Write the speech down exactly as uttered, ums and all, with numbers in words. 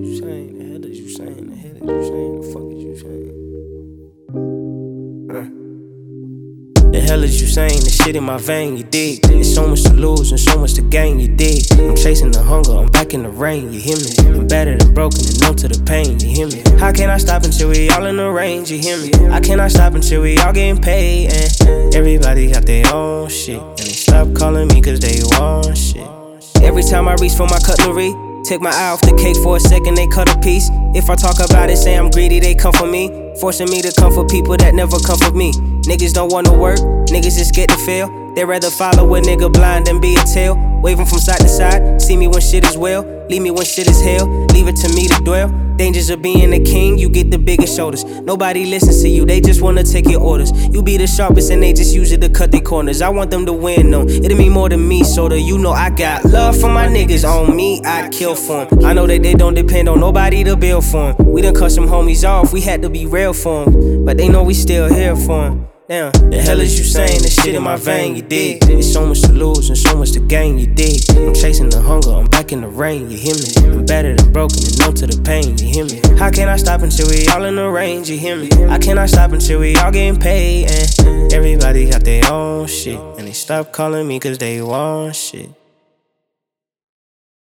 you saying? The hell is you saying? The hell is you saying? The fuck is you saying? Huh? The hell is you saying? The shit in my vein, you dig? There's so much to lose and so much to gain, you dig? I'm chasing the hunger, I'm back in the rain, you hear me? I'm battered and broken and numb to the pain, you hear me? How can I stop until we all in the range, you hear me? I cannot stop until we all getting paid, and everybody got their own shit, and they stop calling me cause they want shit. Every time I reach for my cutlery, take my eye off the cake for a second, they cut a piece. If I talk about it, say I'm greedy, they come for me, forcing me to come for people that never come for me. Niggas don't wanna work, niggas just get to fail. They rather follow a nigga blind than be a tail. Waving from side to side, see me when shit is well, leave me when shit is hell, leave it to me to dwell. Dangers of being a king, you get the biggest shoulders. Nobody listens to you, they just wanna take your orders. You be the sharpest and they just use it to cut their corners. I want them to win, no, it'll mean more than me, so that you know I got love for my niggas. On me, I kill for them. I know that they don't depend on nobody to build for them. We done cut some homies off, we had to be real for them, but they know we still here for them. Damn, the hell is you saying? The shit in my vein, you dig? There's so much to lose and so much to gain, you dig? I'm chasing the hunger, I'm back in the rain, you hear me? I'm battered and broken and numb to the pain, you hear me? How can I stop until we all in the range, you hear me? I cannot stop until we all getting paid, and everybody got their own shit, and they stop calling me cause they want shit.